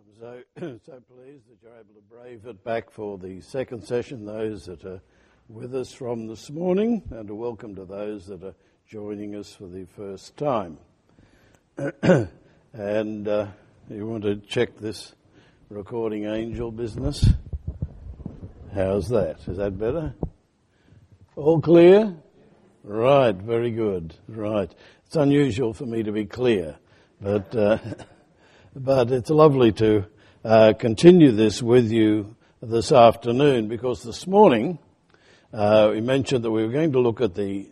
So pleased that you're able to brave it back for the second session, those that are with us from this morning, and a welcome to those that are joining us for the first time. And you want to check this recording angel business? How's that? Is that better? All clear? Right, very good. Right. It's unusual for me to be clear, but it's lovely to continue this with you this afternoon, because this morning we mentioned that we were going to look at the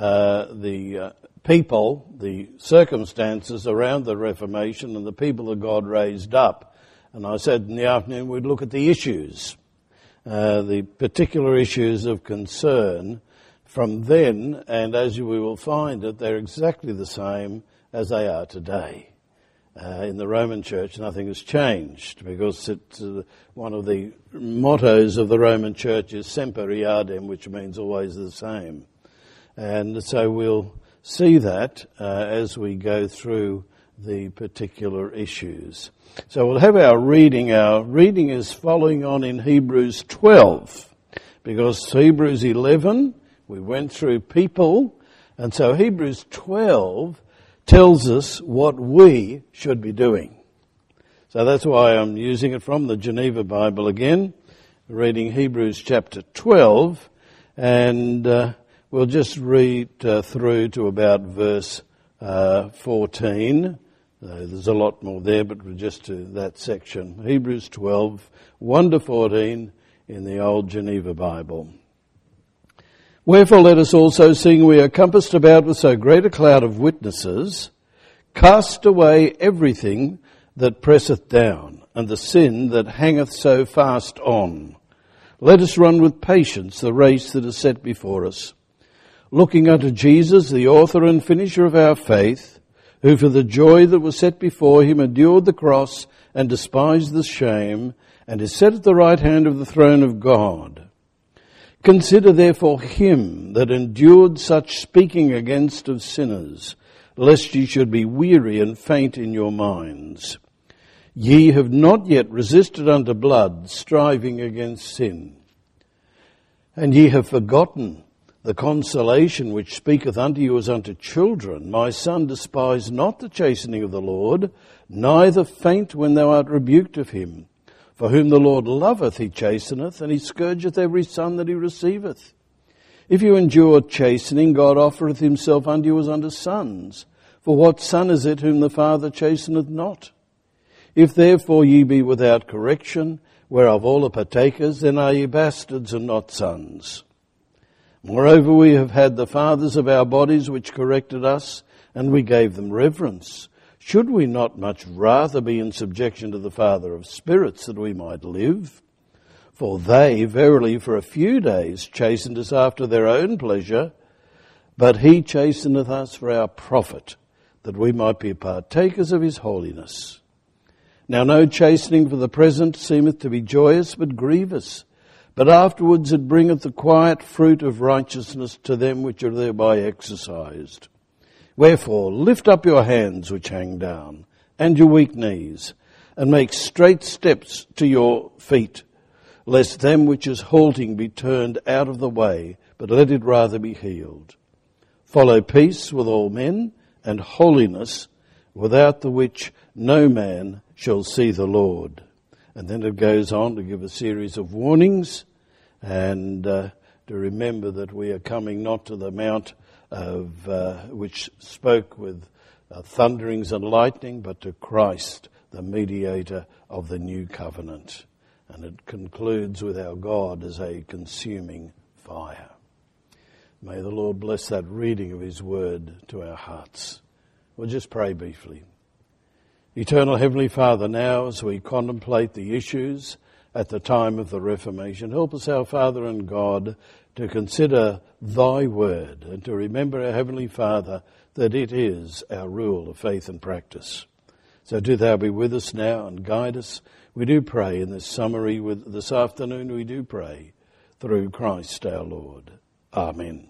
people, the circumstances around the Reformation and the people that God raised up. And I said in the afternoon we'd look at the issues, the particular issues of concern from then, and as we will find that they're exactly the same as they are today. In the Roman Church, nothing has changed, because it's one of the mottos of the Roman Church is Semper Iadem, which means always the same. And so we'll see that as we go through the particular issues. So we'll have our reading. Our reading is following on in Hebrews 12, because Hebrews 11, we went through people, and so Hebrews 12 tells us what we should be doing. So that's why I'm using it from the Geneva Bible again, reading Hebrews chapter 12, and we'll just read through to about verse 14. There's a lot more there, but we're just to that section. Hebrews 12, 1 to 14 in the old Geneva Bible. Wherefore let us also, seeing we are compassed about with so great a cloud of witnesses, cast away everything that presseth down, and the sin that hangeth so fast on. Let us run with patience the race that is set before us, looking unto Jesus, the author and finisher of our faith, who for the joy that was set before him endured the cross and despised the shame, and is set at the right hand of the throne of God. Consider therefore him that endured such speaking against of sinners, lest ye should be weary and faint in your minds. Ye have not yet resisted unto blood, striving against sin. And ye have forgotten the consolation which speaketh unto you as unto children. My son, despise not the chastening of the Lord, neither faint when thou art rebuked of him. For whom the Lord loveth, he chasteneth, and he scourgeth every son that he receiveth. If you endure chastening, God offereth himself unto you as unto sons. For what son is it whom the Father chasteneth not? If therefore ye be without correction, whereof all are partakers, then are ye bastards and not sons. Moreover, we have had the fathers of our bodies which corrected us, and we gave them reverence. Should we not much rather be in subjection to the Father of spirits, that we might live? For they, verily, for a few days chastened us after their own pleasure, but he chasteneth us for our profit, that we might be partakers of his holiness. Now no chastening for the present seemeth to be joyous, but grievous. But afterwards it bringeth the quiet fruit of righteousness to them which are thereby exercised. Wherefore, lift up your hands which hang down, and your weak knees, and make straight steps to your feet, lest them which is halting be turned out of the way, but let it rather be healed. Follow peace with all men, and holiness, without the which no man shall see the Lord. And then it goes on to give a series of warnings, and to remember that we are coming not to the mount of which spoke with thunderings and lightning, but to Christ, the mediator of the new covenant. And it concludes with our God as a consuming fire. May the Lord bless that reading of his word to our hearts. We'll just pray briefly. Eternal Heavenly Father, now as we contemplate the issues at the time of the Reformation, help us, our Father and God, to consider thy word and to remember, our Heavenly Father, that it is our rule of faith and practice. So do thou be with us now and guide us. We do pray in this summary this afternoon, we do pray through Christ our Lord. Amen.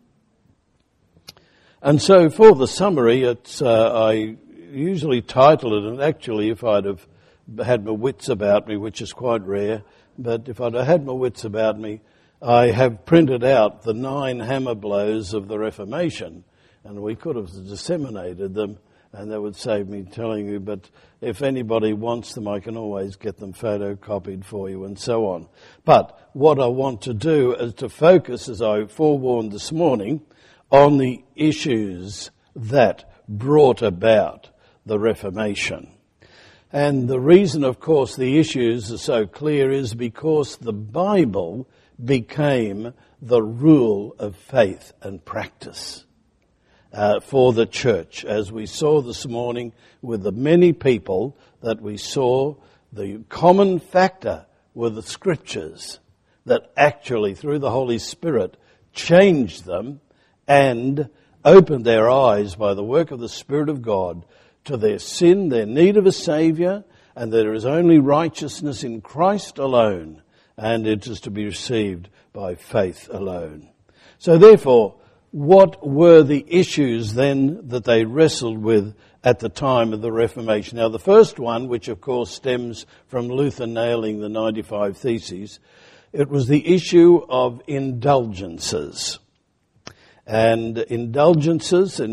And so for the summary, I usually title it, and actually if I'd have had my wits about me, which is quite rare, but if I'd had my wits about me, I have printed out the 9 hammer blows of the Reformation, and we could have disseminated them, and that would save me telling you, but if anybody wants them, I can always get them photocopied for you and so on. But what I want to do is to focus, as I forewarned this morning, on the issues that brought about the Reformation. And the reason, of course, the issues are so clear is because the Bible became the rule of faith and practice for the church. As we saw this morning with the many people that we saw, the common factor were the Scriptures that actually, through the Holy Spirit, changed them and opened their eyes by the work of the Spirit of God to their sin, their need of a Saviour, and there is only righteousness in Christ alone, and it is to be received by faith alone. So therefore, what were the issues then that they wrestled with at the time of the Reformation? Now, the first one, which of course stems from Luther nailing the 95 Theses, it was the issue of indulgences. And indulgence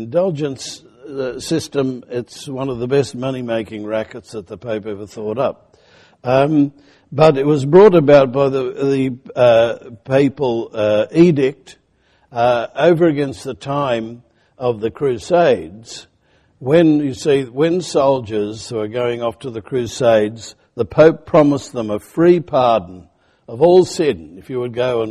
system, it's one of the best money-making rackets that the Pope ever thought up. But it was brought about by the papal edict over against the time of the Crusades. When soldiers who are going off to the Crusades, the Pope promised them a free pardon of all sin if you would go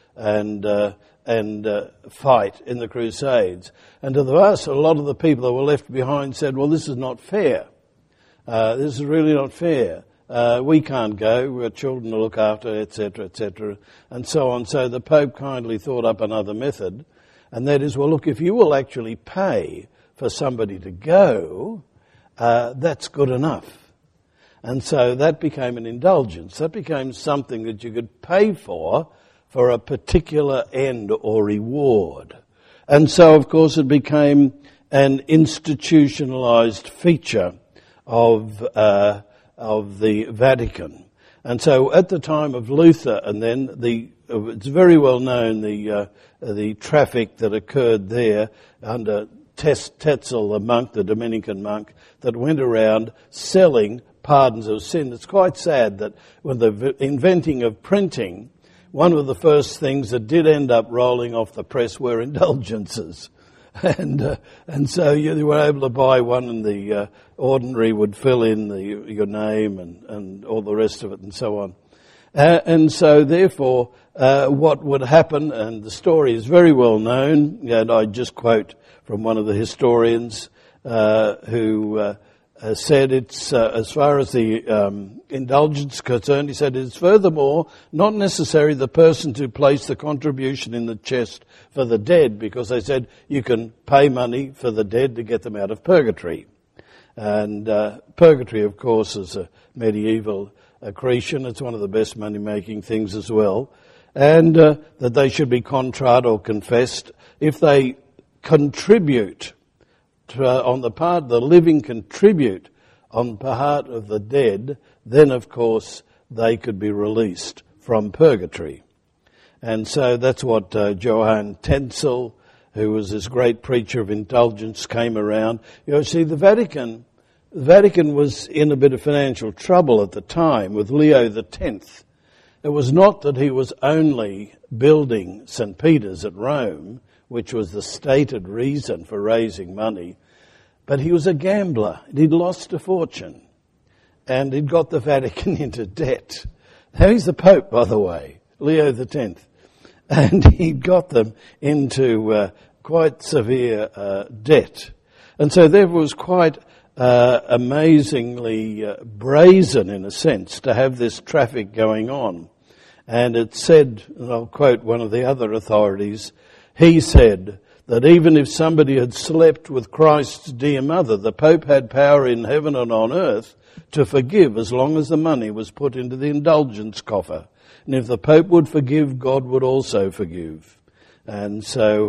and fight in the Crusades. And to us, a lot of the people that were left behind said, well, this is not fair. This is really not fair. We can't go. We've got children to look after, etc., and so on. So the Pope kindly thought up another method, and that is, well, look, if you will actually pay for somebody to go, that's good enough. And so that became an indulgence. That became something that you could pay for a particular end or reward. And so, of course, it became an institutionalized feature of the Vatican. And so at the time of Luther, and then it's very well known the traffic that occurred there under Tetzel, the monk, the Dominican monk, that went around selling pardons of sin. It's quite sad that with the inventing of printing, one of the first things that did end up rolling off the press were indulgences. And so you were able to buy one, and the ordinary would fill in your name and all the rest of it and so on. And so therefore, what would happen, and the story is very well known, and I just quote from one of the historians who said it's, as far as the indulgence is concerned, he said it's furthermore not necessary the person to place the contribution in the chest for the dead, because they said you can pay money for the dead to get them out of purgatory. And purgatory, of course, is a medieval accretion. It's one of the best money-making things as well. And that they should be contrite or confessed. If they contribute on the part of the living, contribute on part of the dead, then of course they could be released from purgatory. And so that's what Johann Tetzel, who was this great preacher of indulgence, came around. You know, see, the Vatican was in a bit of financial trouble at the time with Leo X. It was not that he was only building St. Peter's at Rome, which was the stated reason for raising money, but he was a gambler. He'd lost a fortune, and he'd got the Vatican into debt. Now, he's the Pope, by the way, Leo X, and he'd got them into quite severe debt. And so there was quite amazingly brazen, in a sense, to have this traffic going on. And it said, and I'll quote one of the other authorities, he said that even if somebody had slept with Christ's dear mother, the Pope had power in heaven and on earth to forgive as long as the money was put into the indulgence coffer. And if the Pope would forgive, God would also forgive. And so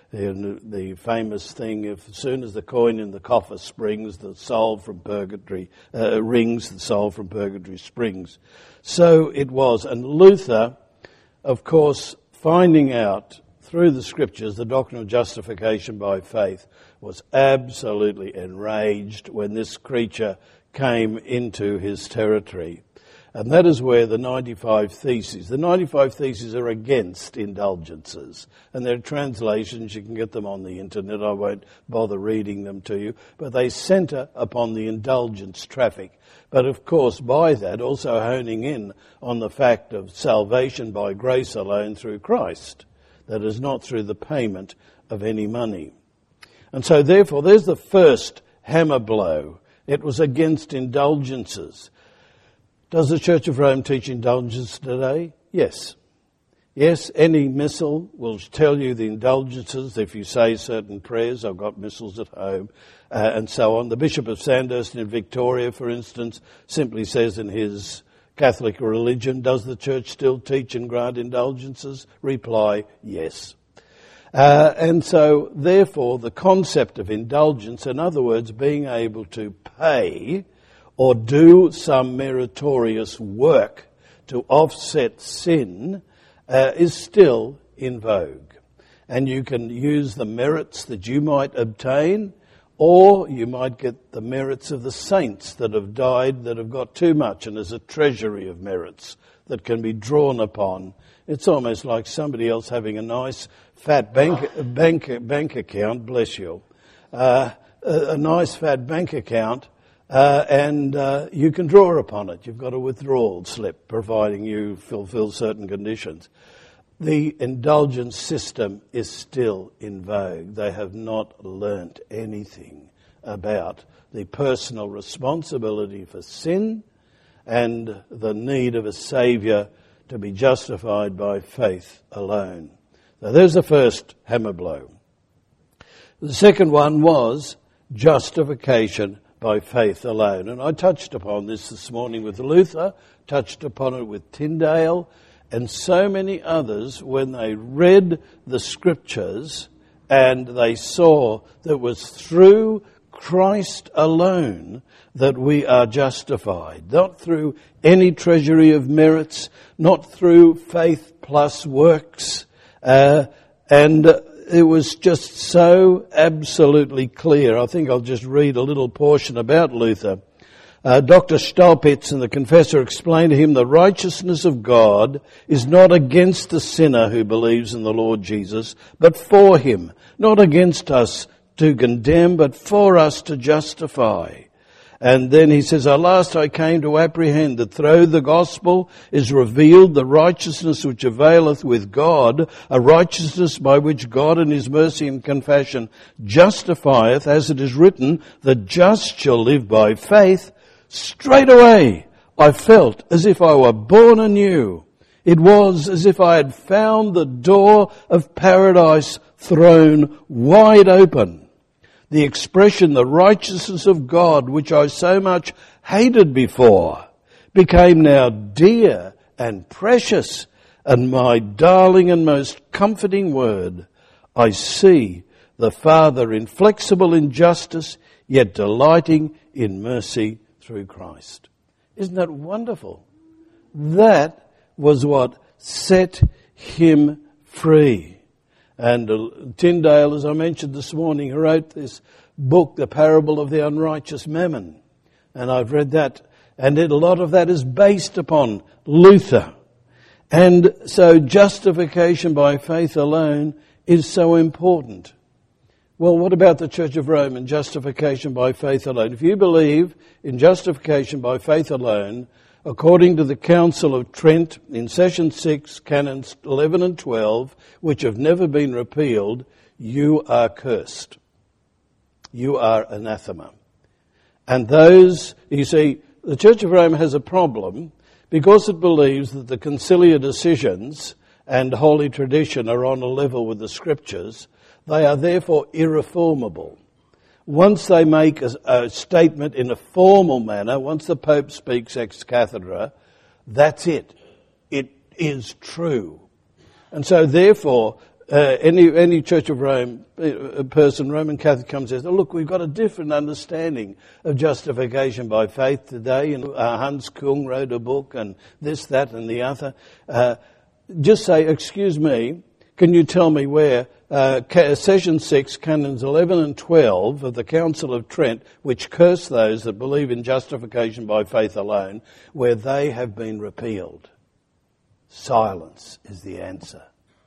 the famous thing, if as soon as the coin in the coffer springs, the soul from purgatory rings, the soul from purgatory springs. So it was. And Luther, of course, finding out through the scriptures the doctrine of justification by faith, was absolutely enraged when this creature came into his territory. And that is where the 95 Theses are against indulgences. And they're translations, you can get them on the internet, I won't bother reading them to you. But they centre upon the indulgence traffic. But of course, by that, also honing in on the fact of salvation by grace alone through Christ. That is not through the payment of any money. And so therefore, there's the first hammer blow. It was against indulgences. Does the Church of Rome teach indulgence today? Yes. Yes, any missal will tell you the indulgences if you say certain prayers. I've got missals at home and so on. The Bishop of Sandhurst in Victoria, for instance, simply says in his Catholic religion, does the Church still teach and grant indulgences? Reply, yes. And so, therefore, the concept of indulgence, in other words, being able to pay or do some meritorious work to offset sin, is still in vogue. And you can use the merits that you might obtain, or you might get the merits of the saints that have died, that have got too much, and there's a treasury of merits that can be drawn upon. It's almost like somebody else having a nice fat bank account, bless you, a nice fat bank account, and you can draw upon it. You've got a withdrawal slip, providing you fulfill certain conditions. The indulgence system is still in vogue. They have not learnt anything about the personal responsibility for sin and the need of a saviour to be justified by faith alone. Now there's the first hammer blow. The second one was justification by faith alone. And I touched upon this morning with Luther, touched upon it with Tyndale, and so many others when they read the scriptures and they saw that it was through Christ alone that we are justified, not through any treasury of merits, not through faith plus works, and it was just so absolutely clear. I think I'll just read a little portion about Luther. Dr. Stolpitz in the Confessor explained to him the righteousness of God is not against the sinner who believes in the Lord Jesus, but for him, not against us to condemn, but for us to justify. And then he says, at last I came to apprehend that through the gospel is revealed the righteousness which availeth with God, a righteousness by which God in his mercy and compassion justifieth, as it is written, the just shall live by faith. Straight away I felt as if I were born anew. It was as if I had found the door of paradise thrown wide open. The expression, the righteousness of God, which I so much hated before, became now dear and precious, and my darling and most comforting word. I see the Father inflexible in justice, yet delighting in mercy through Christ. Isn't that wonderful? That was what set him free. And Tyndale, as I mentioned this morning, wrote this book, The Parable of the Unrighteous Mammon. And I've read that. And a lot of that is based upon Luther. And so justification by faith alone is so important. Well, what about the Church of Rome and justification by faith alone? If you believe in justification by faith alone, according to the Council of Trent in Session 6, Canons 11 and 12, which have never been repealed, you are cursed. You are anathema. And those, you see, the Church of Rome has a problem because it believes that the conciliar decisions and holy tradition are on a level with the Scriptures. They are therefore irreformable. Once they make a statement in a formal manner, once the Pope speaks ex cathedra, that's it. It is true. And so therefore, any Church of Rome person, Roman Catholic, comes and says, look, we've got a different understanding of justification by faith today, and Hans Kung wrote a book, and this, that, and the other. Just say, excuse me, can you tell me where Session 6, Canons 11 and 12 of the Council of Trent, which curse those that believe in justification by faith alone, where they have been repealed? Silence is the answer.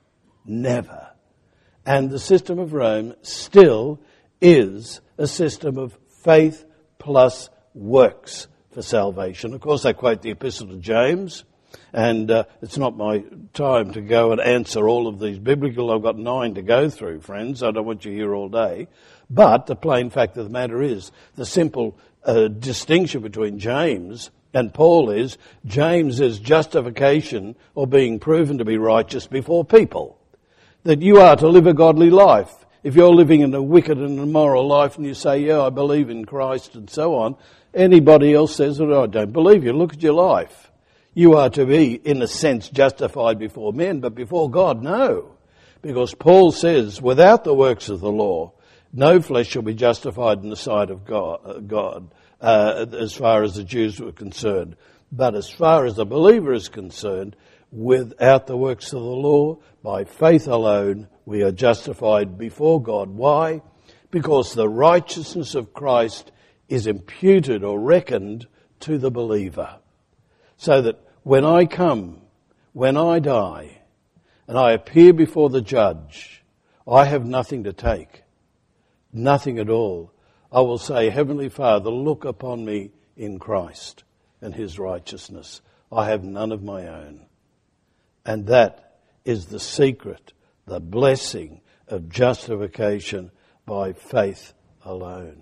Never. And the system of Rome still is a system of faith plus works for salvation. Of course, they quote the Epistle to James, and it's not my time to go and answer all of these biblical. I've got 9 to go through, friends. I don't want you here all day. But the plain fact of the matter is, the simple distinction between James and Paul is, James is justification or being proven to be righteous before people. That you are to live a godly life. If you're living in a wicked and immoral life and you say, yeah, I believe in Christ and so on, anybody else says, oh, I don't believe you. Look at your life. You are to be, in a sense, justified before men, but before God, no. Because Paul says, without the works of the law, no flesh shall be justified in the sight of God, as far as the Jews were concerned. But as far as the believer is concerned, without the works of the law, by faith alone, we are justified before God. Why? Because the righteousness of Christ is imputed or reckoned to the believer. So that when I come, when I die, and I appear before the judge, I have nothing to take. Nothing at all. I will say, Heavenly Father, look upon me in Christ and his righteousness. I have none of my own. And that is the secret, the blessing of justification by faith alone.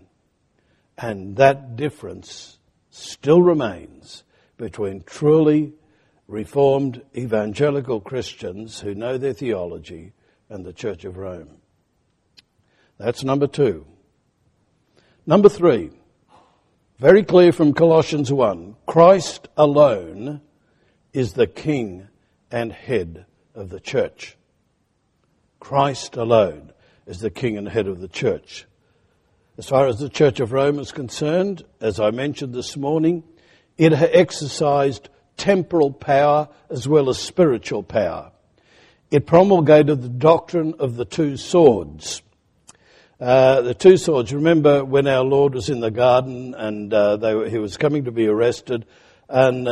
And that difference still remains between truly Reformed evangelical Christians who know their theology and the Church of Rome. That's number 2. Number 3, very clear from Colossians 1, Christ alone is the King and head of the church. Christ alone is the King and head of the church. As far as the Church of Rome is concerned, as I mentioned this morning, it exercised temporal power as well as spiritual power. It promulgated the doctrine of the 2 swords. The 2 swords, remember when our Lord was in the garden and he was coming to be arrested, and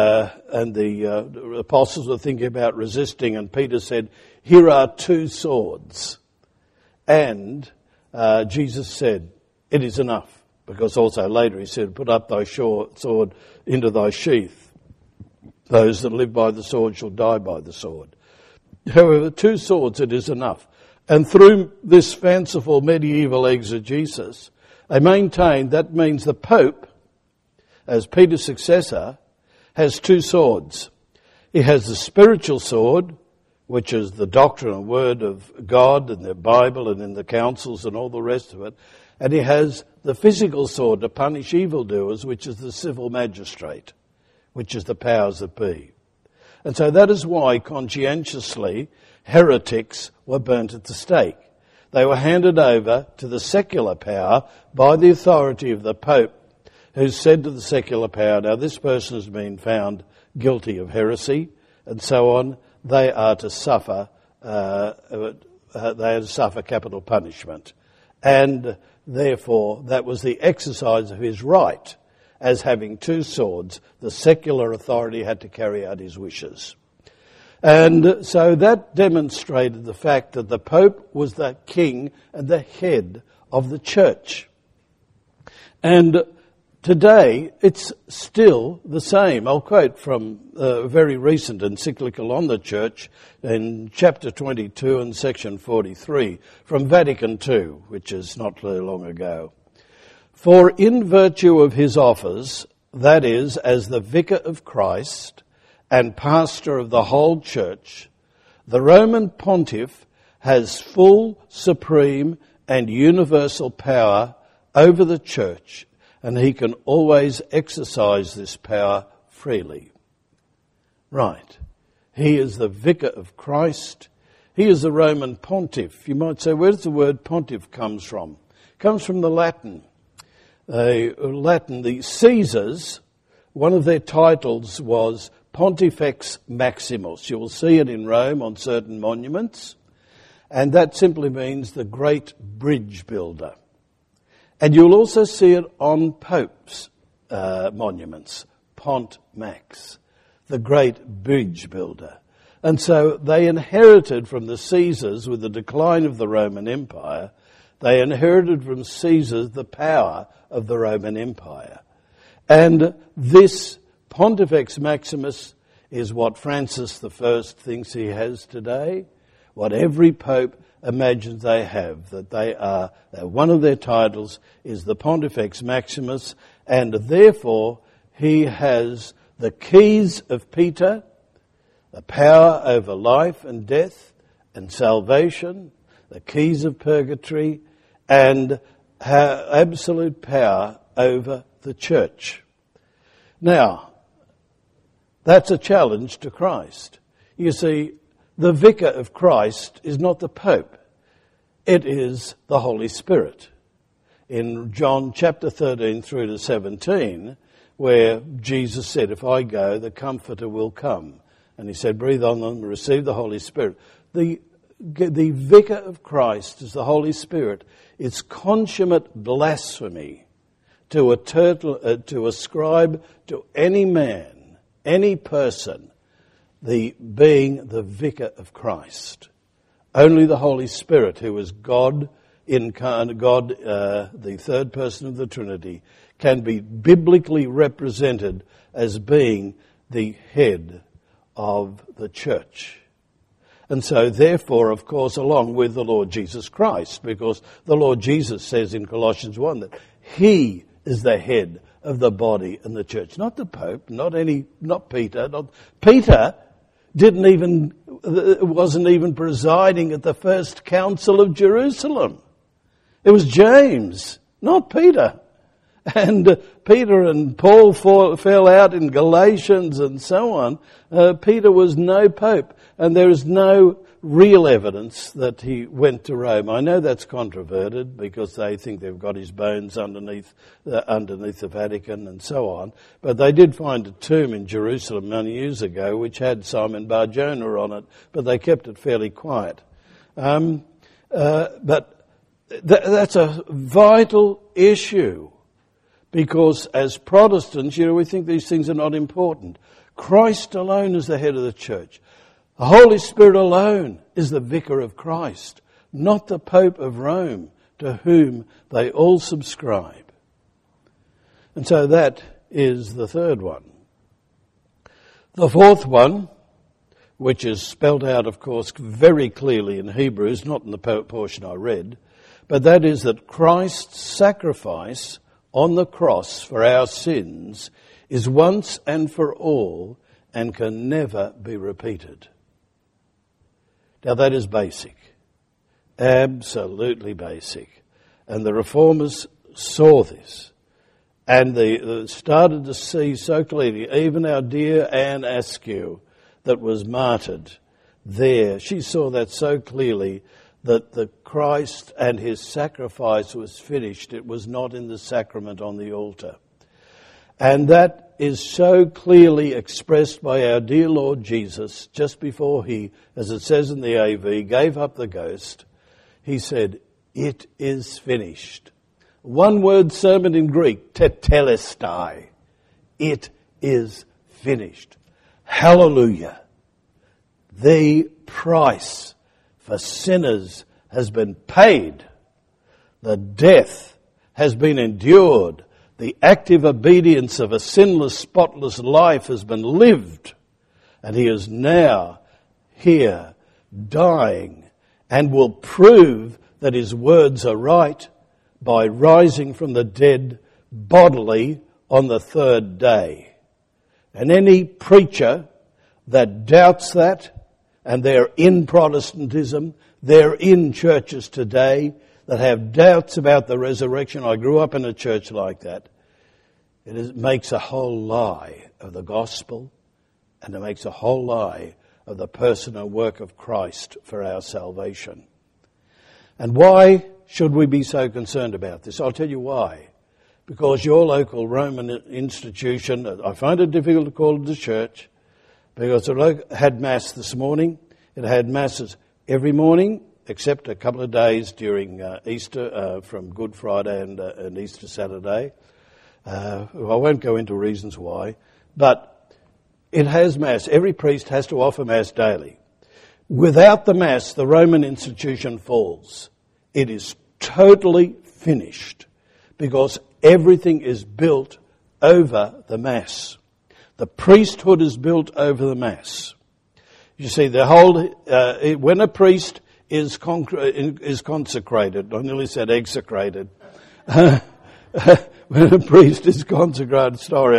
the apostles were thinking about resisting, and Peter said, here are 2 swords. And Jesus said, it is enough. Because also later he said, put up thy sword into thy sheath. Those that live by the sword shall die by the sword. However, 2 swords, it is enough. And through this fanciful medieval exegesis, they maintained that means the Pope, as Peter's successor, has 2 swords. He has the spiritual sword, which is the doctrine and word of God and the Bible and in the councils and all the rest of it. And he has the physical sword to punish evildoers, which is the civil magistrate, which is the powers that be. And so that is why conscientiously heretics were burnt at the stake. They were handed over to the secular power by the authority of the Pope, who said to the secular power, now this person has been found guilty of heresy and so on, they are to suffer capital punishment. And therefore, that was the exercise of his right. As having 2 swords, the secular authority had to carry out his wishes. And so that demonstrated the fact that the Pope was the king and the head of the church. And today, it's still the same. I'll quote from a very recent encyclical on the church in chapter 22 and section 43 from Vatican II, which is not very long ago. For in virtue of his office, that is, as the vicar of Christ and pastor of the whole church, the Roman pontiff has full, supreme and universal power over the church, and he can always exercise this power freely. Right. He is the vicar of Christ. He is the Roman pontiff. You might say, where does the word pontiff comes from? It comes from the Latin. The Caesars, one of their titles was Pontifex Maximus. You will see it in Rome on certain monuments. And that simply means the great bridge builder. And you'll also see it on popes' monuments, Pont Max, the great bridge builder. And so they inherited from the Caesars, with the decline of the Roman Empire, they inherited from Caesars the power of the Roman Empire. And this Pontifex Maximus is what Francis I thinks he has today, what every pope imagines they have, that one of their titles is the Pontifex Maximus, and therefore he has the keys of Peter, the power over life and death and salvation, the keys of purgatory, and absolute power over the church. Now, that's a challenge to Christ. You see, the vicar of Christ is not the Pope. It is the Holy Spirit. In John chapter 13 through to 17, where Jesus said, if I go, the Comforter will come. And he said, breathe on them and receive the Holy Spirit. The vicar of Christ is the Holy Spirit. It's consummate blasphemy to ascribe to any man, any person, being the vicar of Christ. Only the Holy Spirit, who is God incarnate, the third person of the Trinity, can be biblically represented as being the head of the church. And so therefore, of course, along with the Lord Jesus Christ, because the Lord Jesus says in Colossians 1 that he is the head of the body and the church, not the Pope, not Peter. Peter wasn't even presiding at the first council of Jerusalem. It was James, not Peter. And Peter and Paul fell out in Galatians and so on. Peter was no pope, and there is no real evidence that he went to Rome. I know that's controverted because they think they've got his bones underneath the Vatican and so on. But they did find a tomb in Jerusalem many years ago which had Simon Bar-Jonah on it, but they kept it fairly quiet. But that's a vital issue. Because as Protestants, we think these things are not important. Christ alone is the head of the church. The Holy Spirit alone is the vicar of Christ, not the Pope of Rome, to whom they all subscribe. And so that is the third one. The fourth one, which is spelled out, of course, very clearly in Hebrews, not in the portion I read, but that is that Christ's sacrifice on the cross for our sins is once and for all and can never be repeated. Now that is basic, absolutely basic. And the Reformers saw this, and they started to see so clearly, even our dear Anne Askew that was martyred there, she saw that so clearly, that the Christ and his sacrifice was finished. It was not in the sacrament on the altar. And that is so clearly expressed by our dear Lord Jesus just before he, as it says in the AV, gave up the ghost. He said, it is finished. One word sermon in Greek, tetelestai. It is finished. Hallelujah. The price for sinners has been paid. The death has been endured. The active obedience of a sinless, spotless life has been lived. And he is now here, dying, and will prove that his words are right by rising from the dead bodily on the third day. And any preacher that doubts that, and they're in Protestantism, they're in churches today that have doubts about the resurrection. I grew up in a church like that. Makes a whole lie of the gospel, and it makes a whole lie of the person and work of Christ for our salvation. And why should we be so concerned about this? I'll tell you why. Because your local Roman institution, I find it difficult to call it a church, because it had Mass this morning. It had Masses every morning, except a couple of days during Easter, from Good Friday and Easter Saturday. I won't go into reasons why, but it has Mass. Every priest has to offer Mass daily. Without the Mass, the Roman institution falls. It is totally finished, because everything is built over the Mass. The priesthood is built over the Mass. You see, the whole when a priest is consecrated, I nearly said execrated. When a priest is consecrated, sorry,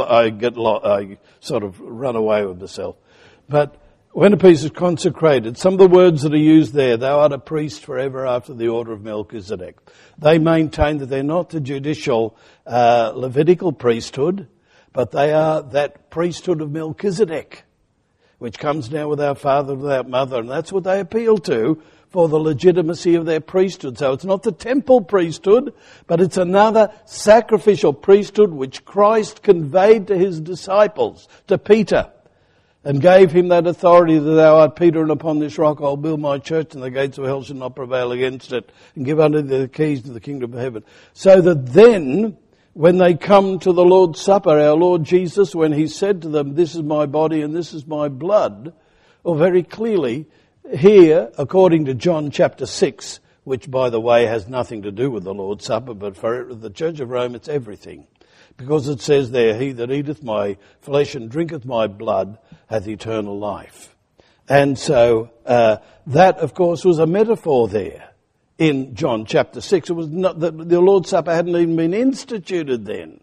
I sort of run away with myself. But when a priest is consecrated, some of the words that are used there, thou art a priest forever after the order of Melchizedek. They maintain that they're not the judicial Levitical priesthood, but they are that priesthood of Melchizedek, which comes down with our father, without mother, and that's what they appeal to for the legitimacy of their priesthood. So it's not the temple priesthood, but it's another sacrificial priesthood which Christ conveyed to his disciples, to Peter, and gave him that authority that thou art Peter, and upon this rock I'll build my church, and the gates of hell shall not prevail against it, and give unto thee the keys to the kingdom of heaven. So that then, when they come to the Lord's Supper, our Lord Jesus, when he said to them, this is my body and this is my blood, well, very clearly, here, according to John chapter 6, which, by the way, has nothing to do with the Lord's Supper, but for the Church of Rome, it's everything. Because it says there, he that eateth my flesh and drinketh my blood hath eternal life. And so that, of course, was a metaphor there in John chapter 6. It was not that the Lord's Supper hadn't even been instituted then.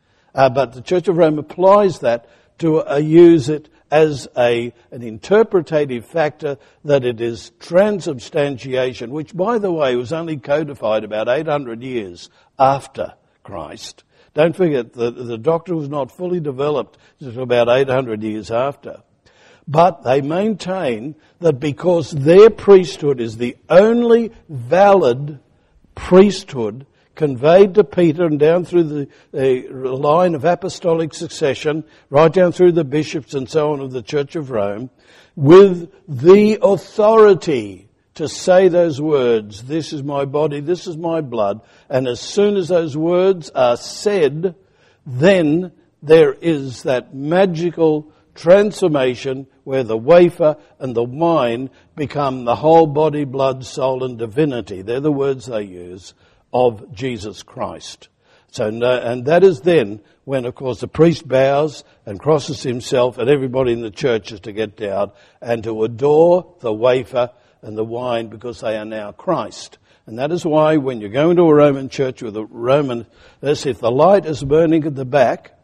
But the Church of Rome applies that to use it as an interpretative factor, that it is transubstantiation, which, by the way, was only codified about 800 years after Christ. Don't forget, the doctrine was not fully developed until about 800 years after. But they maintain that because their priesthood is the only valid priesthood conveyed to Peter and down through the line of apostolic succession, right down through the bishops and so on of the Church of Rome, with the authority to say those words, this is my body, this is my blood, and as soon as those words are said, then there is that magical transformation where the wafer and the wine become the whole body, blood, soul and divinity. They're the words they use of Jesus Christ. So, and that is then when, of course, the priest bows and crosses himself, and everybody in the church is to get down and to adore the wafer and the wine, because they are now Christ. And that is why when you go into a Roman church with a Roman, if the light is burning at the back,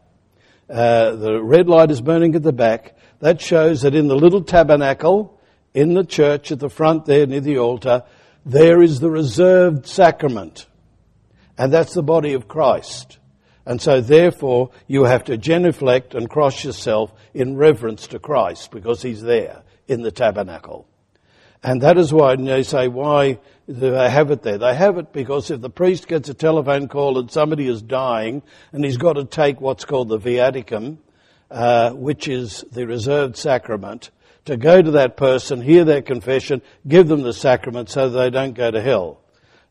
the red light is burning at the back, that shows that in the little tabernacle, in the church at the front there near the altar, there is the reserved sacrament. And that's the body of Christ. And so therefore you have to genuflect and cross yourself in reverence to Christ, because he's there in the tabernacle. And that is why they say, why do they have it there? They have it because if the priest gets a telephone call and somebody is dying and he's got to take what's called the viaticum, which is the reserved sacrament, to go to that person, hear their confession, give them the sacrament so they don't go to hell.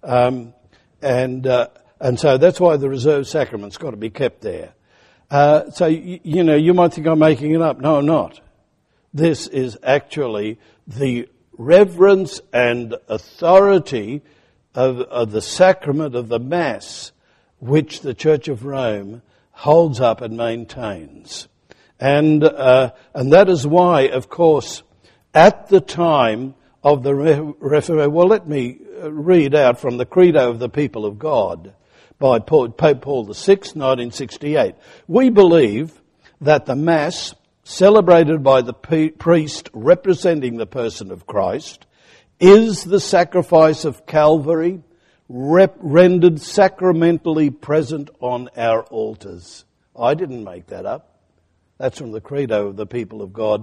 And so that's why the reserved sacrament's got to be kept there. So, you might think I'm making it up. No, I'm not. This is actually the reverence and authority of the sacrament of the Mass, which the Church of Rome holds up and maintains. And that is why, of course, at the time of the Reformation, well, let me read out from the Credo of the People of God by Pope Paul VI, 1968. We believe that the Mass, celebrated by the priest representing the person of Christ, is the sacrifice of Calvary, rendered sacramentally present on our altars. I didn't make that up. That's from the Credo of the People of God,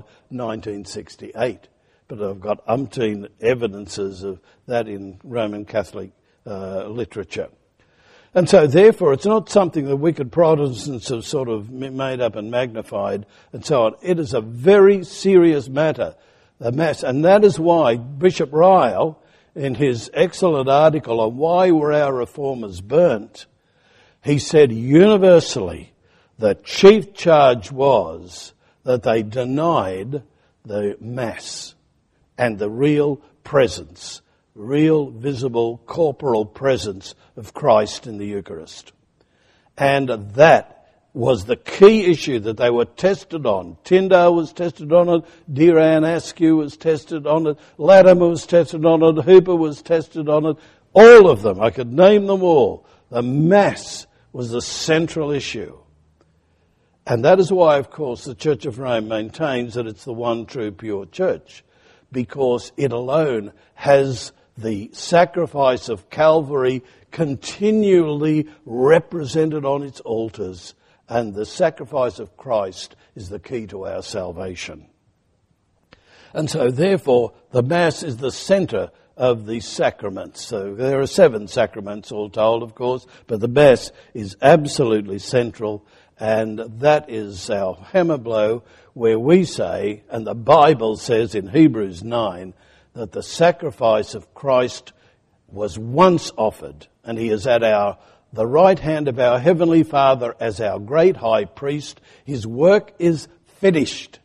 1968. But I've got umpteen evidences of that in Roman Catholic literature. And so therefore it's not something that wicked Protestants have sort of made up and magnified and so on. It is a very serious matter, the Mass. And that is why Bishop Ryle, in his excellent article on why were our reformers burnt, he said universally the chief charge was that they denied the Mass and the real presence, real visible corporal presence of Christ in the Eucharist. And that was the key issue that they were tested on. Tyndale was tested on it, Dear Anne Askew was tested on it, Latimer was tested on it, Hooper was tested on it, all of them, I could name them all. The Mass was the central issue. And that is why, of course, the Church of Rome maintains that it's the one true pure church, because it alone has the sacrifice of Calvary continually represented on its altars, and the sacrifice of Christ is the key to our salvation. And so, therefore, the Mass is the centre of the sacraments. So there are 7 sacraments all told, of course, but the Mass is absolutely central, and that is our hammer blow where we say, and the Bible says in Hebrews 9, that the sacrifice of Christ was once offered, and he is at the right hand of our Heavenly Father as our great high priest. His work is finished,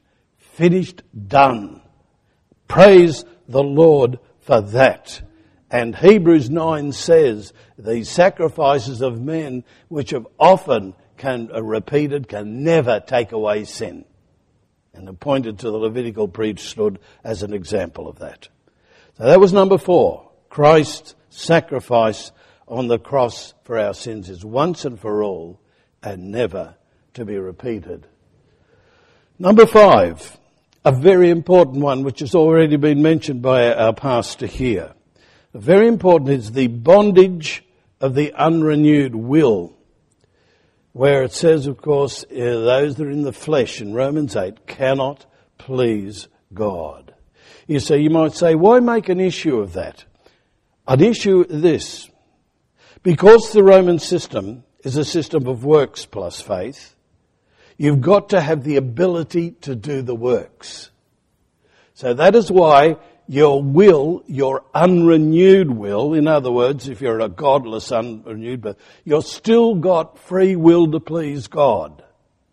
done. Praise the Lord for that. And Hebrews 9 says, the sacrifices of men which have often are repeated can never take away sin. And I pointed to the Levitical priesthood as an example of that. So that was number 4. Christ's sacrifice on the cross for our sins is once and for all and never to be repeated. Number 5, a very important one which has already been mentioned by our pastor here. Very important is the bondage of the unrenewed will, where it says, of course, those that are in the flesh in Romans 8 cannot please God. You might say, why make an issue of that? An issue this. Because the Roman system is a system of works plus faith, you've got to have the ability to do the works. So that is why your will, your unrenewed will, in other words, if you're a godless unrenewed, but you've still got free will to please God.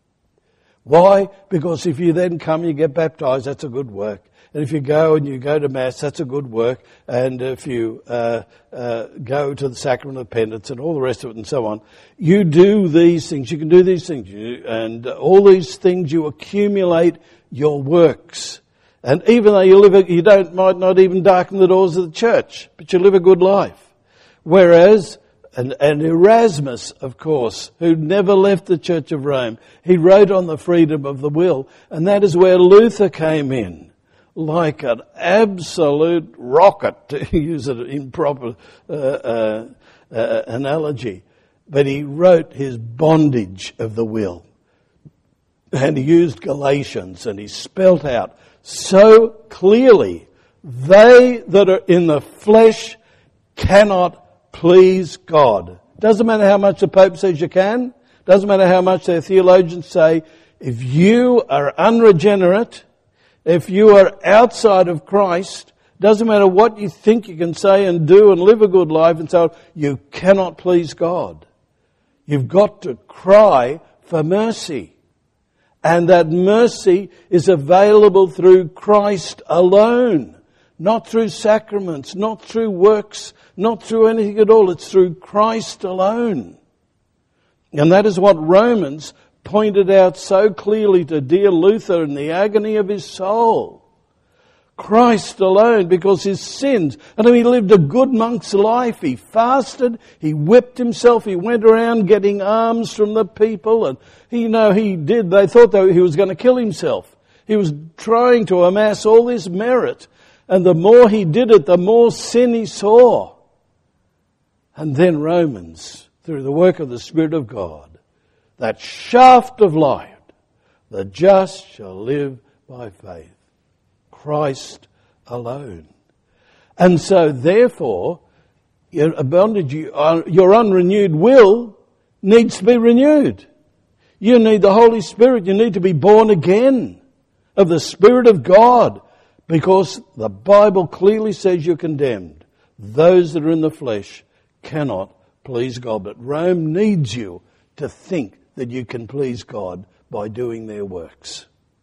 Why? Because if you then come, you get baptized, that's a good work. And if you go and you go to Mass, that's a good work. And if you go to the Sacrament of Penance and all the rest of it and so on, you do these things, you can do these things. And all these things, you accumulate your works. And even though you might not even darken the doors of the church, but you live a good life. Whereas, and Erasmus, of course, who never left the Church of Rome, he wrote on the freedom of the will, and that is where Luther came in. Like an absolute rocket, to use an improper analogy. But he wrote his bondage of the will. And he used Galatians, and he spelt out so clearly, they that are in the flesh cannot please God. Doesn't matter how much the Pope says you can. Doesn't matter how much their theologians say. If you are unregenerate, if you are outside of Christ, doesn't matter what you think you can say and do and live a good life and so on, you cannot please God. You've got to cry for mercy. And that mercy is available through Christ alone. Not through sacraments, not through works, not through anything at all. It's through Christ alone. And that is what Romans pointed out so clearly to dear Luther in the agony of his soul. Christ alone, because his sins. And he lived a good monk's life. He fasted, he whipped himself, he went around getting alms from the people, and they thought that he was going to kill himself. He was trying to amass all this merit, and the more he did it, the more sin he saw. And then Romans, through the work of the Spirit of God, that shaft of light, The just shall live by faith. Christ alone. And so therefore, your unrenewed will needs to be renewed. You need the Holy Spirit. You need to be born again of the Spirit of God, because the Bible clearly says you're condemned. Those that are in the flesh cannot please God. But Rome needs you to think that you can please God by doing their works.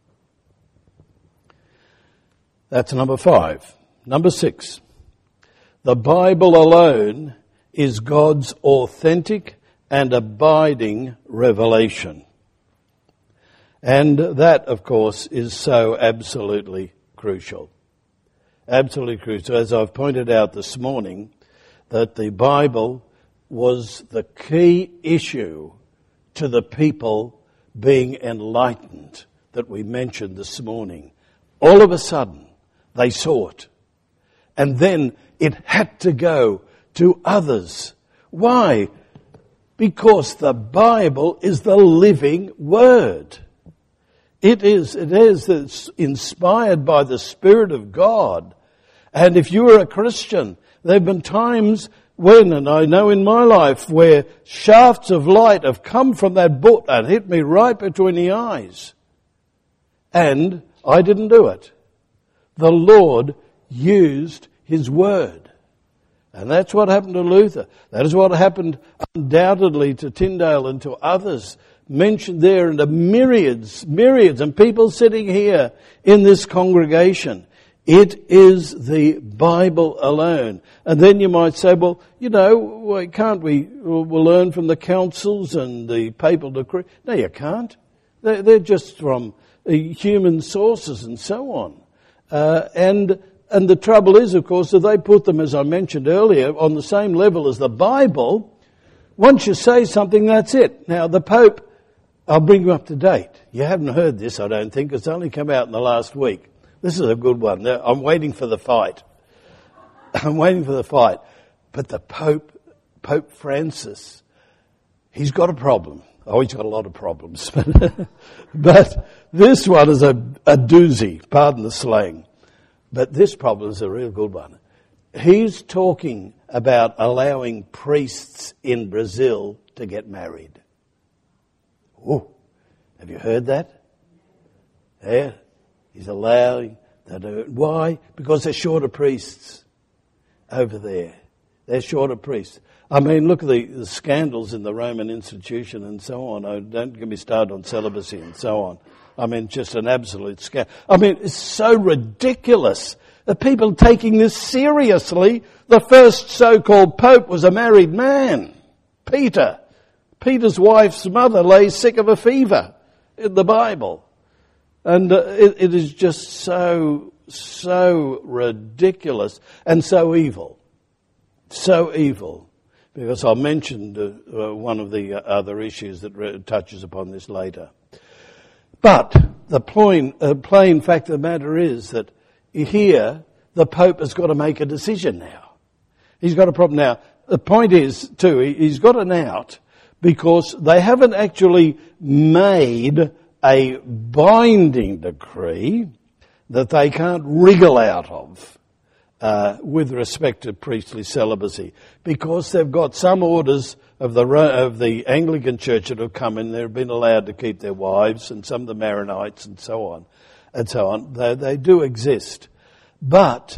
That's number 5. Number 6. The Bible alone is God's authentic and abiding revelation. And that, of course, is so absolutely crucial. Absolutely crucial. As I've pointed out this morning, that the Bible was the key issue to the people being enlightened that we mentioned this morning. All of a sudden, they saw it. And then it had to go to others. Why? Because the Bible is the living Word. It is it's inspired by the Spirit of God. And if you are a Christian, there have been times when, and I know in my life, where shafts of light have come from that book and hit me right between the eyes. And I didn't do it. The Lord used His Word. And that's what happened to Luther. That is what happened undoubtedly to Tyndale and to others mentioned there, and the myriads, and people sitting here in this congregation. It is the Bible alone. And then you might say, well, can't we'll learn from the councils and the papal decree? No, you can't. They're just from human sources and so on. And the trouble is, of course, that they put them, as I mentioned earlier, on the same level as the Bible. Once you say something, that's it. Now, the Pope, I'll bring you up to date. You haven't heard this, I don't think. It's only come out in the last week. This is a good one. I'm waiting for the fight. But the Pope Francis, he's got a problem. Oh, he's got a lot of problems. But this one is a doozy, pardon the slang. But this problem is a real good one. He's talking about allowing priests in Brazil to get married. Oh, have you heard that? Yeah, he's allowing that. Why? Because they're short of priests over there. They're short of priests. I mean, look at the scandals in the Roman institution and so on. Oh, don't get me started on celibacy and so on. I mean, just an absolute scandal. I mean, it's so ridiculous. The people taking this seriously. The first so-called pope was a married man, Peter. Peter's wife's mother lay sick of a fever in the Bible. And it is just so ridiculous and so evil. So evil. Because I'll mention one of the other issues that touches upon this later. But the plain fact of the matter is that here the Pope has got to make a decision now. He's got a problem now. The point is, too, he's got an out because they haven't actually made a binding decree that they can't wriggle out of with respect to priestly celibacy, because they've got some orders of the Anglican Church that have come in. They've been allowed to keep their wives, and some of the Maronites and so on and so on. They do exist. But,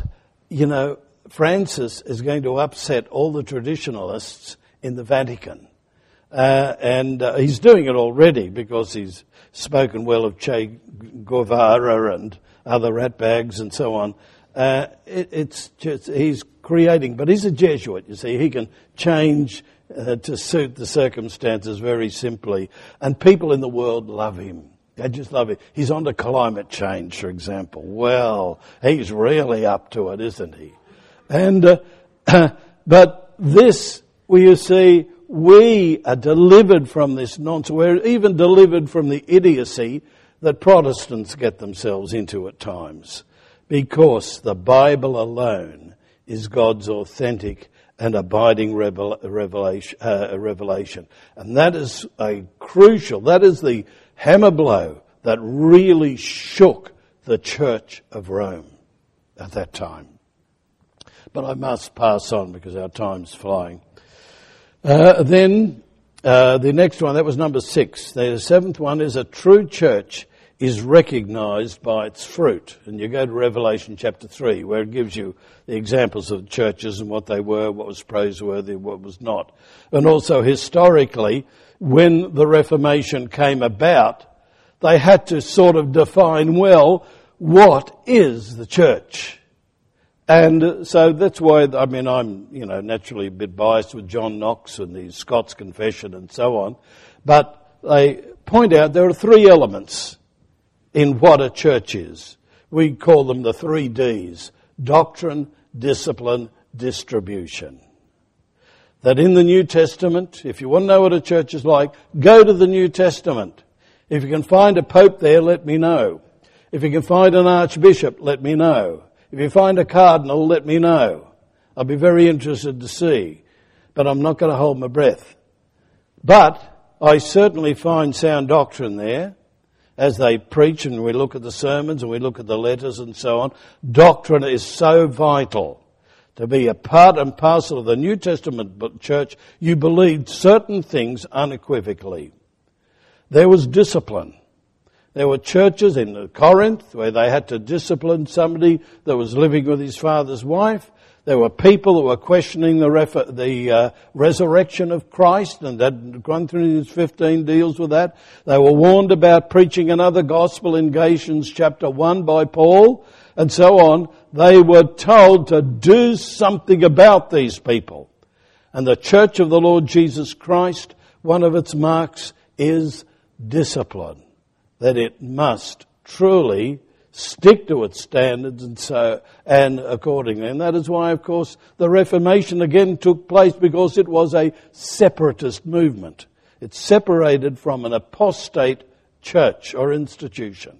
Francis is going to upset all the traditionalists in the Vatican. And he's doing it already because he's spoken well of Che Guevara and other ratbags and so on. It's just, he's creating, but he's a Jesuit, you see. He can change to suit the circumstances very simply. And people in the world love him. They just love it. He's on to climate change, for example. Well, he's really up to it, isn't he? And but this, you see, we are delivered from this nonsense. We're even delivered from the idiocy that Protestants get themselves into at times, because the Bible alone is God's authentic and abiding revelation. And that is that is the hammer blow that really shook the Church of Rome at that time. But I must pass on because our time's flying. Then the next one, that was number 6. The 7th one is a true church is recognised by its fruit. And you go to Revelation chapter 3, where it gives you the examples of churches and what they were, what was praiseworthy, what was not. And also historically, when the Reformation came about, they had to sort of define, well, what is the church? And so that's why, I'm, naturally a bit biased with John Knox and the Scots Confession and so on. But they point out there are 3 elements in what a church is. We call them the 3 Ds: doctrine, discipline, distribution. That in the New Testament, if you want to know what a church is like, go to the New Testament. If you can find a pope there, let me know. If you can find an archbishop, let me know. If you find a cardinal, let me know. I'll be very interested to see. But I'm not going to hold my breath. But I certainly find sound doctrine there as they preach, and we look at the sermons and we look at the letters and so on. Doctrine is so vital. To be a part and parcel of the New Testament church, you believed certain things unequivocally. There was discipline. There were churches in Corinth where they had to discipline somebody that was living with his father's wife. There were people who were questioning the resurrection of Christ, and that 1 Corinthians 15 deals with that. They were warned about preaching another gospel in Galatians chapter 1 by Paul, and so on. They were told to do something about these people. And the Church of the Lord Jesus Christ, one of its marks is discipline. That it must truly stick to its standards and accordingly. And that is why, of course, the Reformation again took place, because it was a separatist movement. It separated from an apostate church or institution.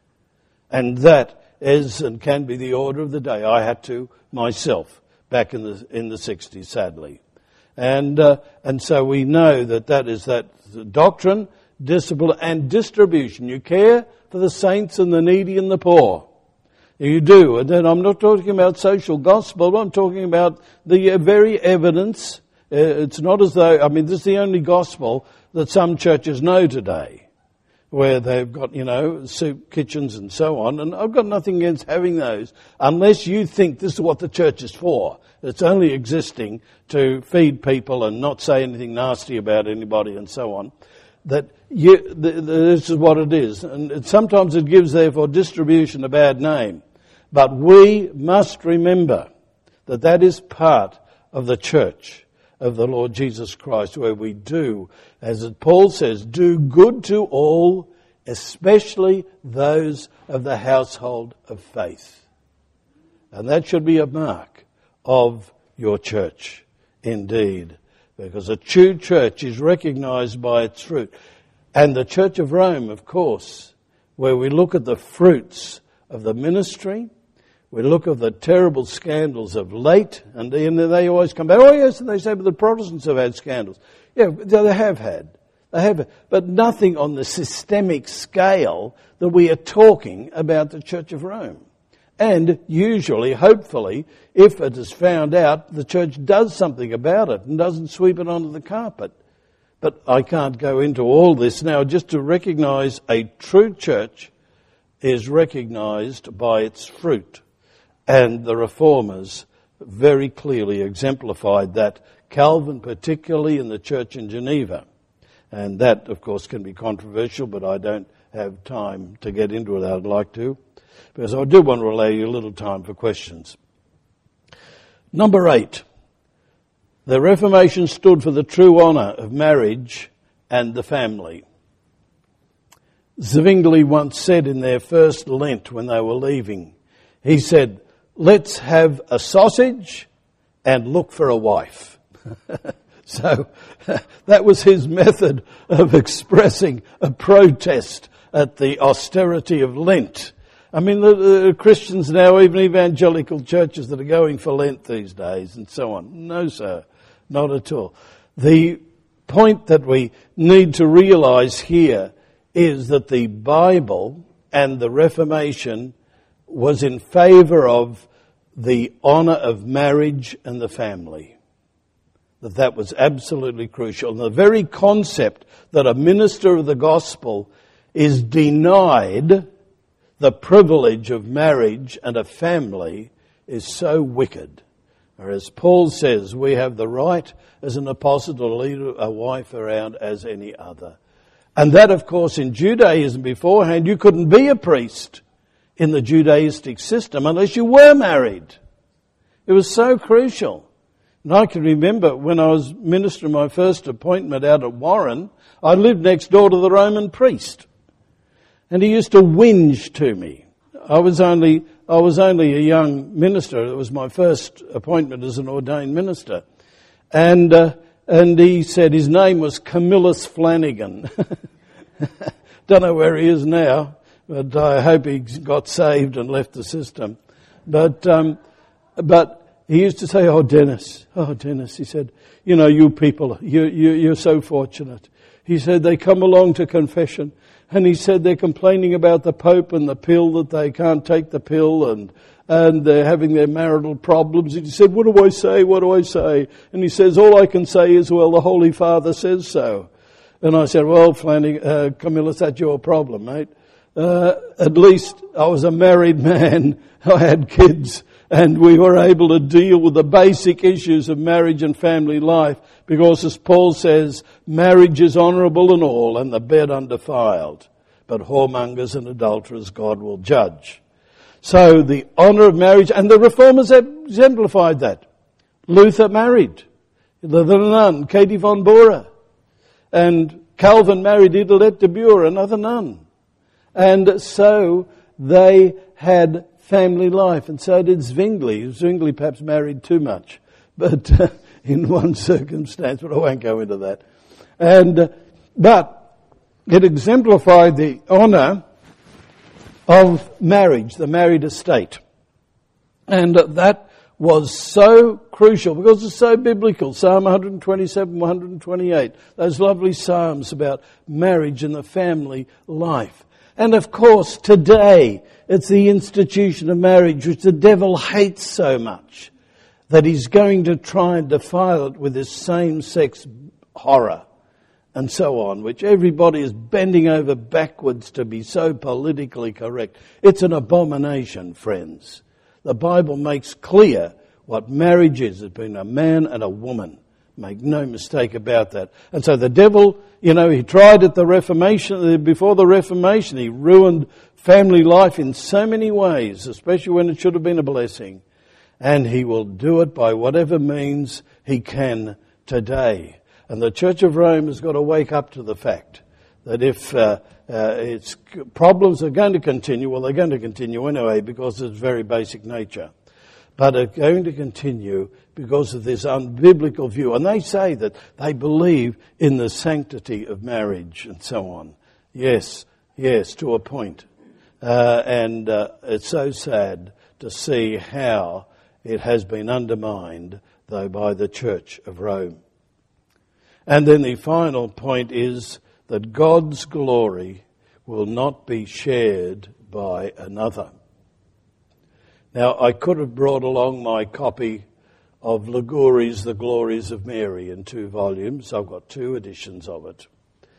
And that is and can be the order of the day. I had to myself back in the 60s, sadly. And so we know that is that doctrine, discipline and distribution. You care for the saints and the needy and the poor. You do. And then I'm not talking about social gospel. I'm talking about the very evidence. It's not as though, this is the only gospel that some churches know today, where they've got, soup kitchens and so on. And I've got nothing against having those, unless you think this is what the church is for. It's only existing to feed people and not say anything nasty about anybody and so on. That this is what it is. And sometimes it gives, therefore, distribution a bad name. But we must remember that is part of the church of the Lord Jesus Christ, where we do, as Paul says, do good to all, especially those of the household of faith. And that should be a mark of your church, indeed. Because a true church is recognized by its fruit. And the Church of Rome, of course, where we look at the fruits of the ministry, we look at the terrible scandals of late, and they always come back, oh yes, and they say, but the Protestants have had scandals. Yeah, they have had. But nothing on the systemic scale that we are talking about the Church of Rome. And usually, hopefully, if it is found out, the church does something about it and doesn't sweep it under the carpet. But I can't go into all this now. Just to recognize a true church is recognized by its fruit. And the Reformers very clearly exemplified that. Calvin particularly in the church in Geneva. And that, of course, can be controversial, but I don't have time to get into it. I'd like to. Because I do want to allow you a little time for questions. Number 8. The Reformation stood for the true honour of marriage and the family. Zwingli once said in their first Lent when they were leaving, he said, let's have a sausage and look for a wife. So that was his method of expressing a protest at the austerity of Lent. The Christians now, even evangelical churches that are going for Lent these days and so on. No, sir, not at all. The point that we need to realise here is that the Bible and the Reformation was in favour of the honour of marriage and the family. That was absolutely crucial. And the very concept that a minister of the gospel is denied the privilege of marriage and a family is so wicked. Or as Paul says, we have the right as an apostle to lead a wife around as any other. And that, of course, in Judaism beforehand, you couldn't be a priest in the Judaistic system unless you were married. It was so crucial. And I can remember when I was ministering my first appointment out at Warren, I lived next door to the Roman priest. And he used to whinge to me. I was only a young minister. It was my first appointment as an ordained minister. And he said his name was Camillus Flanagan. Don't know where he is now, but I hope he got saved and left the system. But he used to say, oh Dennis, he said, you know, you people, you're so fortunate. He said, they come along to confession. And he said they're complaining about the Pope and the pill, that they can't take the pill, and they're having their marital problems. And he said, what do I say? What do I say? And he says, all I can say is, well, the Holy Father says so. And I said, well, Camillus, that's your problem, mate. At least I was a married man. I had kids. And we were able to deal with the basic issues of marriage and family life because, as Paul says, marriage is honourable and all, and the bed undefiled. But whoremongers and adulterers God will judge. So the honour of marriage, and the Reformers exemplified that. Luther married the nun, Katie von Bora. And Calvin married Idelette de Bure, another nun. And so they had family life, and so did Zwingli. Zwingli perhaps married too much, but in one circumstance, but I won't go into that. But it exemplified the honour of marriage, the married estate. And that was so crucial because it's so biblical. Psalm 127, 128, those lovely psalms about marriage and the family life. And of course, today, it's the institution of marriage which the devil hates so much that he's going to try and defile it with this same-sex horror and so on, which everybody is bending over backwards to be so politically correct. It's an abomination, friends. The Bible makes clear what marriage is. It's been a man and a woman. Make no mistake about that. And so the devil, you know, he tried at the Reformation, before the Reformation, he ruined family life in so many ways, especially when it should have been a blessing. And he will do it by whatever means he can today. And the Church of Rome has got to wake up to the fact that if its problems are going to continue, well, they're going to continue anyway because of its very basic nature. But are going to continue because of this unbiblical view. And they say that they believe in the sanctity of marriage and so on. Yes, to a point. And it's so sad to see how it has been undermined, though, by the Church of Rome. And then the final point is that God's glory will not be shared by another. Now, I could have brought along my copy of Liguori's The Glories of Mary in 2 volumes. I've got 2 editions of it.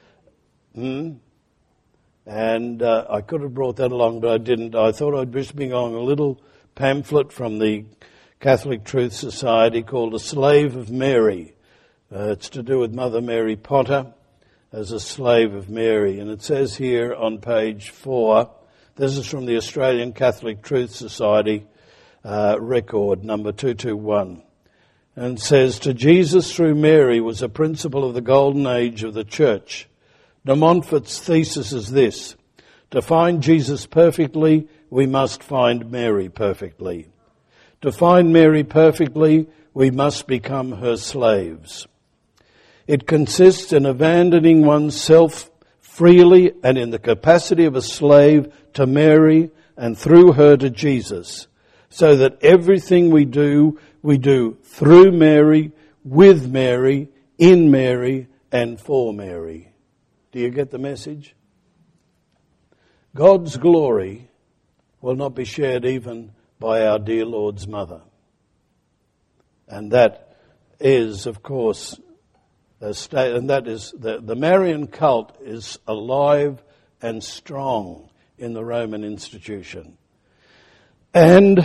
And I could have brought that along, but I didn't. I thought I'd just bring along a little pamphlet from the Catholic Truth Society called A Slave of Mary. It's to do with Mother Mary Potter as a slave of Mary. And it says here on page 4, this is from the Australian Catholic Truth Society record, number 221. And it says, to Jesus through Mary was a principle of the golden age of the Church. De Montfort's thesis is this: to find Jesus perfectly, we must find Mary perfectly. To find Mary perfectly, we must become her slaves. It consists in abandoning oneself freely and in the capacity of a slave to Mary and through her to Jesus, so that everything we do through Mary, with Mary, in Mary, and for Mary. Do you get the message? God's glory will not be shared even by our dear Lord's mother. And that is, of course, the Marian cult is alive and strong in the Roman institution. And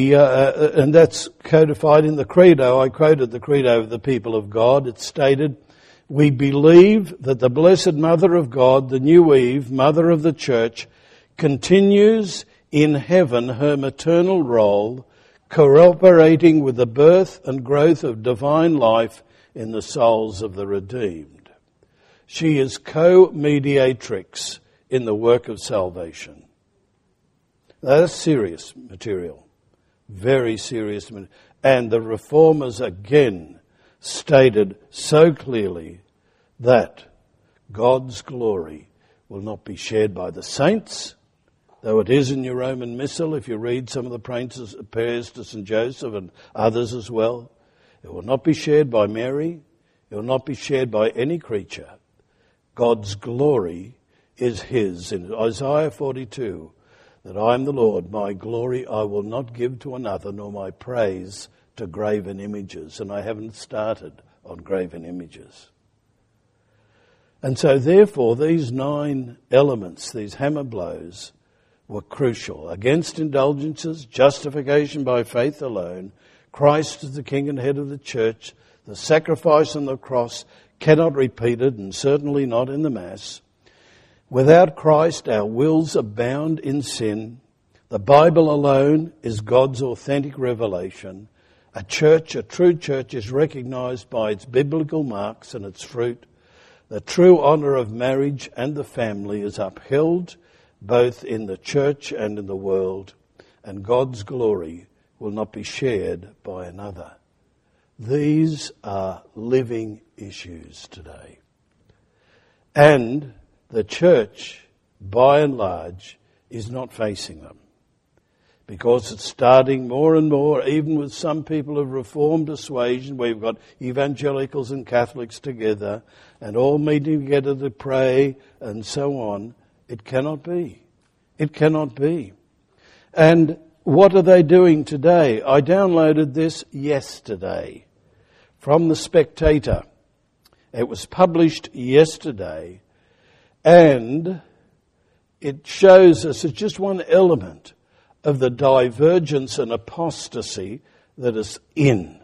that's codified in the Credo. I quoted the Credo of the people of God. It stated, "We believe that the Blessed Mother of God, the new Eve, Mother of the Church, continues in heaven her maternal role, cooperating with the birth and growth of divine life in the souls of the redeemed. She is co-mediatrix in the work of salvation." That's serious material. Very serious material. And the Reformers again stated so clearly that God's glory will not be shared by the saints, though it is in your Roman Missal, if you read some of the prayers to St. Joseph and others as well. It will not be shared by Mary. It will not be shared by any creature. God's glory is his. In Isaiah 42, that I am the Lord, my glory I will not give to another, nor my praise to graven images. And I haven't started on graven images. And so therefore these 9 elements, these hammer blows, were crucial. Against indulgences, justification by faith alone, Christ is the King and head of the church, the sacrifice on the cross cannot be repeated, and certainly not in the Mass. Without Christ, our wills are bound in sin. The Bible alone is God's authentic revelation. A true church, is recognised by its biblical marks and its fruit. The true honour of marriage and the family is upheld both in the church and in the world, and God's glory will not be shared by another. These are living issues today. And the church, by and large, is not facing them, because it's starting more and more, even with some people of Reformed persuasion, where you've got evangelicals and Catholics together and all meeting together to pray and so on. It cannot be. It cannot be. And what are they doing today? I downloaded this yesterday from The Spectator. It was published yesterday. And it shows us, it's just one element of the divergence and apostasy that is in.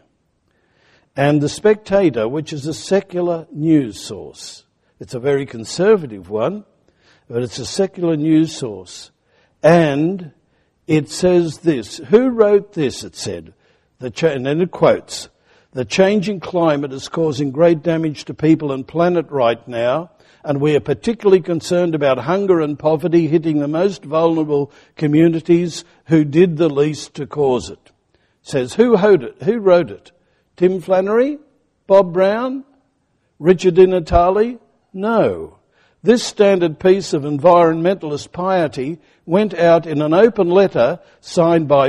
And The Spectator, which is a secular news source, it's a very conservative one, but it's a secular news source. And it says this, who wrote this, it said, and then it quotes, "The changing climate is causing great damage to people and planet right now, and we are particularly concerned about hunger and poverty hitting the most vulnerable communities who did the least to cause it." Says, who wrote it? Who wrote it? Tim Flannery? Bob Brown? Richard Di Natale? No. This standard piece of environmentalist piety went out in an open letter signed by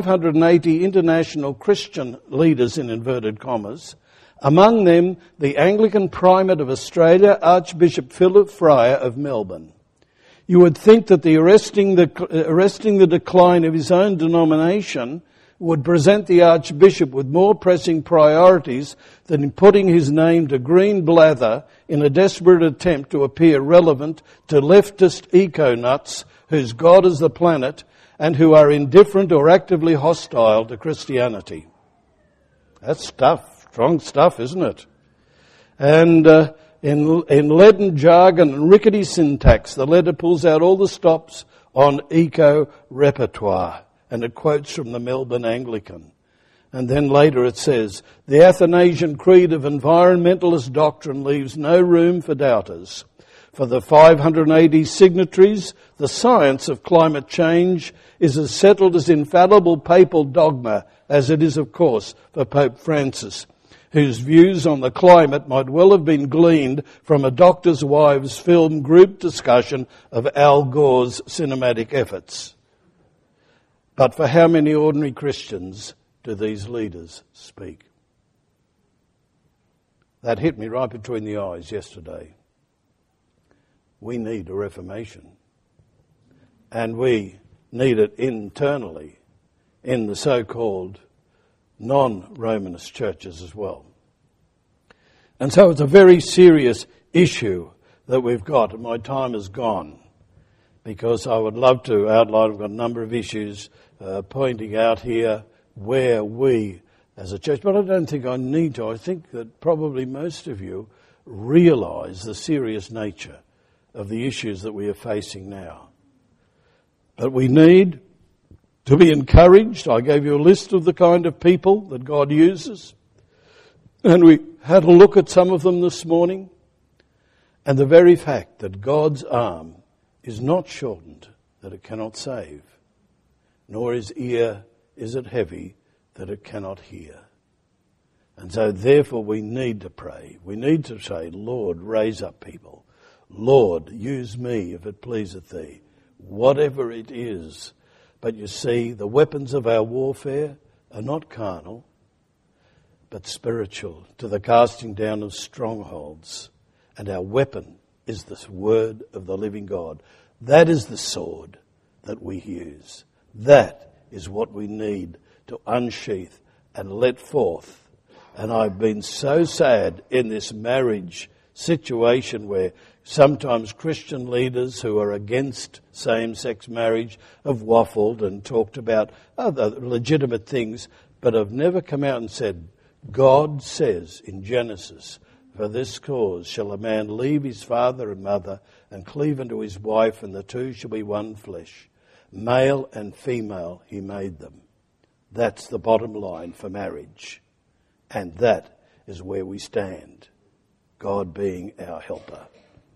580 international Christian leaders, in inverted commas, among them the Anglican Primate of Australia, Archbishop Philip Fryer of Melbourne. You would think that arresting the decline of his own denomination would present the Archbishop with more pressing priorities than putting his name to green blather in a desperate attempt to appear relevant to leftist eco-nuts whose God is the planet and who are indifferent or actively hostile to Christianity. That's strong stuff, isn't it? And in leaden jargon and rickety syntax, the letter pulls out all the stops on eco-repertoire. And it quotes from the Melbourne Anglican. And then later it says, "The Athanasian Creed of environmentalist doctrine leaves no room for doubters. For the 580 signatories, the science of climate change is as settled as infallible papal dogma as it is, of course, for Pope Francis, whose views on the climate might well have been gleaned from a doctor's wives' film group discussion of Al Gore's cinematic efforts." But for how many ordinary Christians do these leaders speak? That hit me right between the eyes yesterday. We need a reformation. And we need it internally in the so-called non-Romanist churches as well. And so it's a very serious issue that we've got, and my time is gone because I would love to outline. I've got a number of issues pointing out here where we as a church, but I don't think I need to. I think that probably most of you realise the serious nature of the issues that we are facing now. But we need to be encouraged. I gave you a list of the kind of people that God uses, and we had a look at some of them this morning. And the very fact that God's arm is not shortened that it cannot save, nor his ear is it heavy that it cannot hear. And so therefore we need to pray. We need to say, Lord, raise up people. Lord, use me if it pleaseth thee. Whatever it is. But you see, the weapons of our warfare are not carnal, but spiritual, to the casting down of strongholds. And our weapon is this word of the living God. That is the sword that we use. That is what we need to unsheath and let forth. And I've been so sad in this marriage situation where sometimes Christian leaders who are against same-sex marriage have waffled and talked about other legitimate things, but have never come out and said, God says in Genesis, for this cause shall a man leave his father and mother and cleave unto his wife, and the two shall be one flesh. Male and female he made them. That's the bottom line for marriage. And that is where we stand, God being our helper.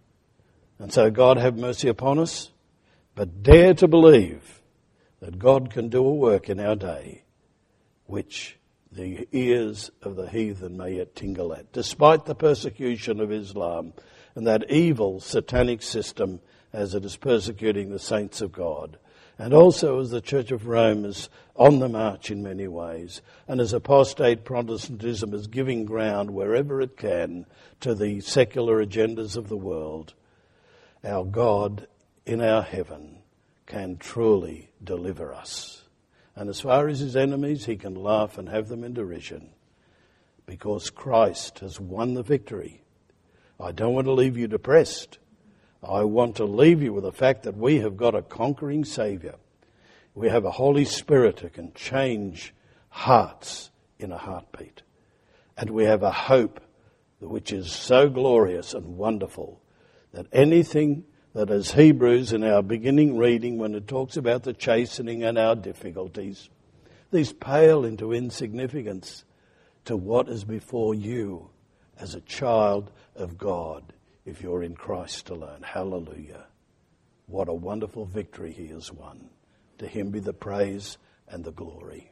And so God have mercy upon us, but dare to believe that God can do a work in our day which the ears of the heathen may yet tingle at, despite the persecution of Islam and that evil satanic system as it is persecuting the saints of God. And also as the Church of Rome is on the march in many ways, and as apostate Protestantism is giving ground wherever it can to the secular agendas of the world, our God in our heaven can truly deliver us. And as far as his enemies, he can laugh and have them in derision, because Christ has won the victory. I don't want to leave you depressed. I want to leave you with the fact that we have got a conquering Saviour. We have a Holy Spirit who can change hearts in a heartbeat. And we have a hope which is so glorious and wonderful that anything that is Hebrews in our beginning reading when it talks about the chastening and our difficulties, these pale into insignificance to what is before you as a child of God. If you're in Christ alone. Hallelujah. What a wonderful victory he has won. To him be the praise and the glory.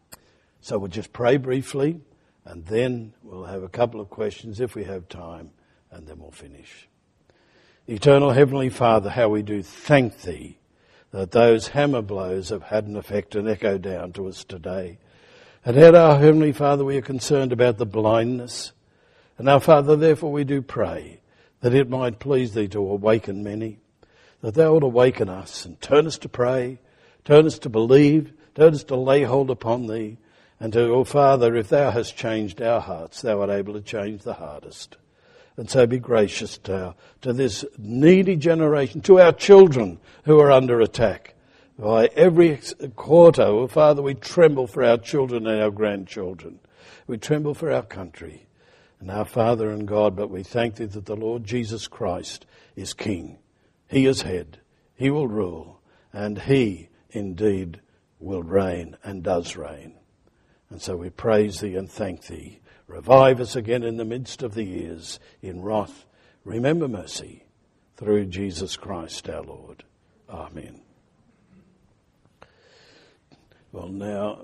So we'll just pray briefly, and then we'll have a couple of questions if we have time, and then we'll finish. Eternal Heavenly Father, how we do thank thee that those hammer blows have had an effect and echo down to us today. And at our Heavenly Father, we are concerned about the blindness. And our Father, therefore we do pray that it might please thee to awaken many, that thou would awaken us and turn us to pray, turn us to believe, turn us to lay hold upon thee, and to, oh Father, if thou hast changed our hearts, thou art able to change the hardest. And so be gracious to this needy generation, to our children who are under attack. By every quarter, oh Father, we tremble for our children and our grandchildren. We tremble for our country. And our Father and God, but we thank thee that the Lord Jesus Christ is King. He is head. He will rule. And he indeed will reign and does reign. And so we praise thee and thank thee. Revive us again in the midst of the years in wrath. Remember mercy through Jesus Christ our Lord. Amen. Well, now